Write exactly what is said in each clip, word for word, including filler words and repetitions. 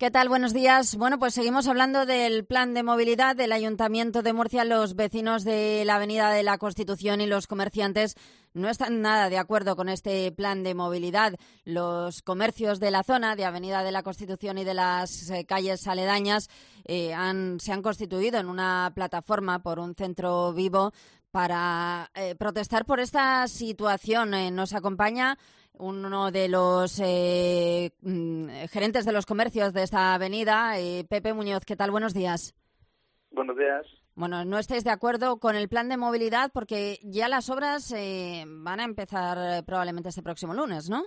¿Qué tal? Buenos días. Bueno, pues seguimos hablando del plan de movilidad del Ayuntamiento de Murcia. Los vecinos de la Avenida de la Constitución y los comerciantes no están nada de acuerdo con este plan de movilidad. Los comercios de la zona de Avenida de la Constitución y de las eh, calles aledañas eh, han, se han constituido en una plataforma por un centro vivo para eh, protestar por esta situación. Eh, nos acompaña uno de los eh, gerentes de los comercios de esta avenida, eh, Pepe Muñoz. ¿Qué tal? Buenos días. Buenos días. Bueno, no estáis de acuerdo con el plan de movilidad porque ya las obras eh, van a empezar eh, probablemente este próximo lunes, ¿no?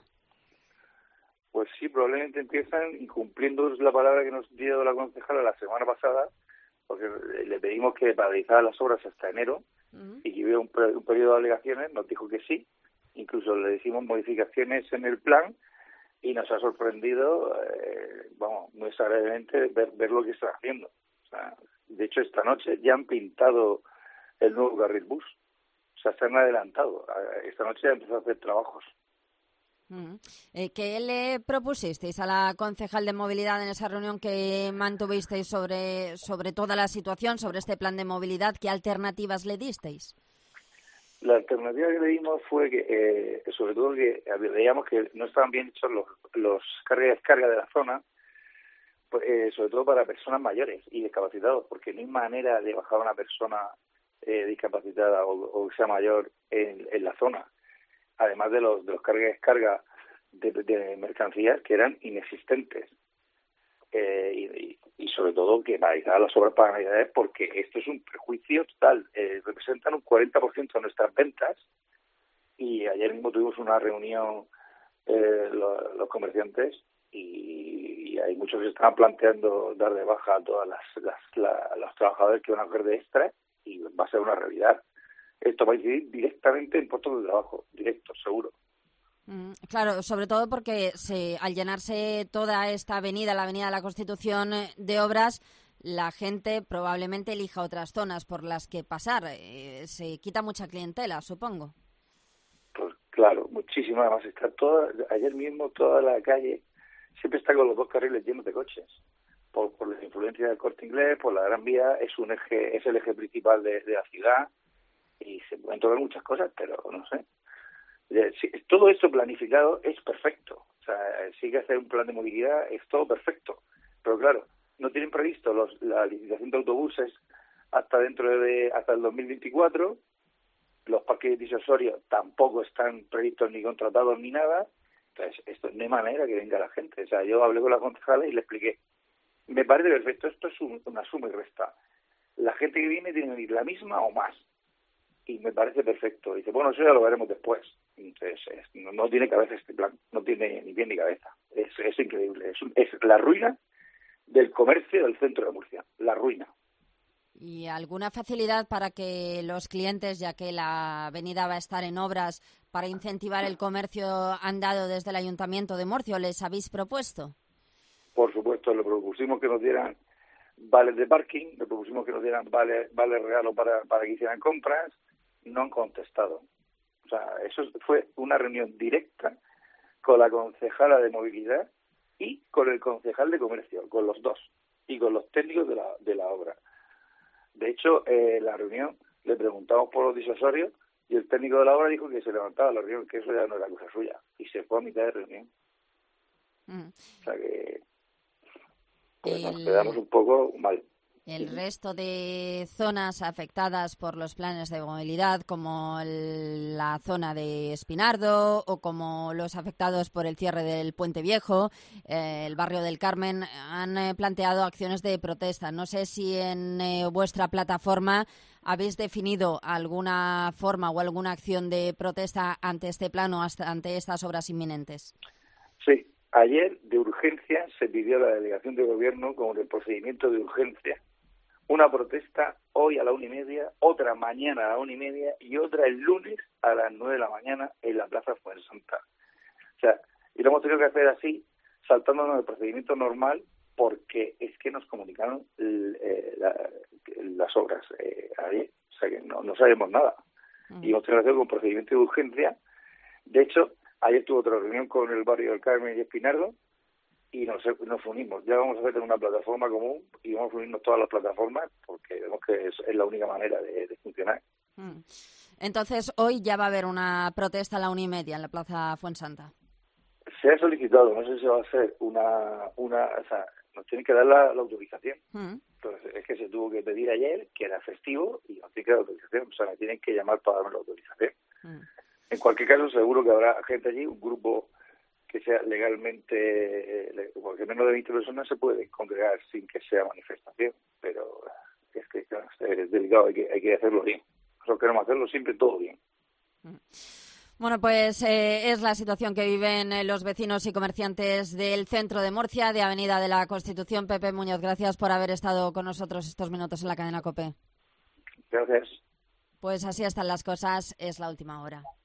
Pues sí, probablemente empiezan incumpliendo la palabra que nos dio la concejala la semana pasada, porque le pedimos que paralizara las obras hasta enero uh-huh. y que hubiera un, un periodo de alegaciones. Nos dijo que sí. Incluso le hicimos modificaciones en el plan y nos ha sorprendido, eh, vamos, muy sagradablemente ver, ver lo que está haciendo. O sea, de hecho, esta noche ya han pintado el nuevo carril bus. O sea, se han adelantado. Esta noche ya han empezado a hacer trabajos. Mm. Eh, ¿Qué le propusisteis a la concejal de movilidad en esa reunión que mantuvisteis sobre, sobre toda la situación, sobre este plan de movilidad? ¿Qué alternativas le disteis? La alternativa que le dimos fue que, eh, sobre todo, que veíamos que no estaban bien hechos los, los carga y descarga de la zona, pues, eh, sobre todo para personas mayores y discapacitados, porque no hay manera de bajar a una persona eh, discapacitada o, o que sea mayor en, en la zona, además de los, de los carga y descarga de, de mercancías que eran inexistentes. Eh, y, y sobre todo que paralizar las obras para Navidades, porque esto es un prejuicio total. Eh, representan un cuarenta por ciento de nuestras ventas y ayer mismo tuvimos una reunión eh, los, los comerciantes y, y hay muchos que estaban planteando dar de baja a todas las, las la, los trabajadores que van a coger de extra y va a ser una realidad. Esto va a incidir directamente en puestos de trabajo, directo, seguro. Claro, sobre todo porque se, al llenarse toda esta avenida, la Avenida de la Constitución, de obras, la gente probablemente elija otras zonas por las que pasar. Eh, se quita mucha clientela, supongo. Pues claro, muchísima. Además, está toda, ayer mismo toda la calle siempre está con los dos carriles llenos de coches. Por, por la influencia del Corte Inglés, por la Gran Vía, es un eje, es el eje principal de, de la ciudad y se pueden tocar muchas cosas, pero no sé. Todo esto planificado es perfecto. O sea, si hay que hacer un plan de movilidad, es todo perfecto. Pero claro, no tienen previsto los, la licitación de autobuses hasta dentro de hasta el dos mil veinticuatro. Los parques disuasorios tampoco están previstos ni contratados ni nada. Entonces, esto no hay manera que venga la gente. O sea, yo hablé con la concejala y le expliqué. Me parece perfecto. Esto es un, una suma y resta. La gente que viene tiene que venir la misma o más. Y me parece perfecto. Dice, bueno, eso ya lo veremos después. Entonces, es, no, no tiene cabeza este plan, no tiene ni pie ni cabeza. Es, es increíble. Es, es la ruina del comercio del centro de Murcia. La ruina. ¿Y alguna facilidad para que los clientes, ya que la avenida va a estar en obras, para incentivar el comercio han dado desde el Ayuntamiento de Murcia, les habéis propuesto? Por supuesto, le propusimos que nos dieran vales de parking, le propusimos que nos dieran vales, vales regalo para, para que hicieran compras. No han contestado. O sea, eso fue una reunión directa con la concejala de movilidad y con el concejal de comercio, con los dos, y con los técnicos de la, de la obra. De hecho, eh, la reunión le preguntamos por los disuasorios y el técnico de la obra dijo que se levantaba la reunión, que eso ya no era cosa suya, y se fue a mitad de reunión. Mm. O sea que pues, el... nos quedamos un poco mal. El resto de zonas afectadas por los planes de movilidad, como el, la zona de Espinardo o como los afectados por el cierre del Puente Viejo, eh, el barrio del Carmen, han eh, planteado acciones de protesta. No sé si en eh, vuestra plataforma habéis definido alguna forma o alguna acción de protesta ante este plan o hasta ante estas obras inminentes. Sí, ayer de urgencia se pidió a la delegación de gobierno con el procedimiento de urgencia. Una protesta hoy a la una y media, otra mañana a la una y media y otra el lunes a las nueve de la mañana en la Plaza Fuensanta. O sea, y lo hemos tenido que hacer así, saltándonos el procedimiento normal, porque es que nos comunicaron eh, la, las obras eh, ayer. O sea, que no, no sabemos nada. Uh-huh. Y hemos tenido que hacer con procedimiento de urgencia. De hecho, ayer tuve otra reunión con el barrio del Carmen y Espinardo, y nos, nos unimos. Ya vamos a hacer una plataforma común y vamos a unirnos todas las plataformas porque vemos que es, es la única manera de, de funcionar. Mm. Entonces, hoy ya va a haber una protesta a la una y media en la Plaza Fuensanta. Se ha solicitado, no sé si va a ser una... una o sea, nos tienen que dar la, la autorización. Mm. Entonces, es que se tuvo que pedir ayer, que era festivo, y nos tienen que dar la autorización. O sea, me tienen que llamar para darme la autorización. Mm. En cualquier caso, seguro que habrá gente allí, un grupo que sea legalmente, porque menos de veinte personas se pueden congregar sin que sea manifestación, pero es que claro, es delicado, hay que, hay que hacerlo bien. Nosotros queremos hacerlo siempre todo bien. Bueno, pues eh, es la situación que viven eh, los vecinos y comerciantes del centro de Murcia, de Avenida de la Constitución. Pepe Muñoz, gracias por haber estado con nosotros estos minutos en la cadena COPE. Gracias. Pues así están las cosas, es la última hora.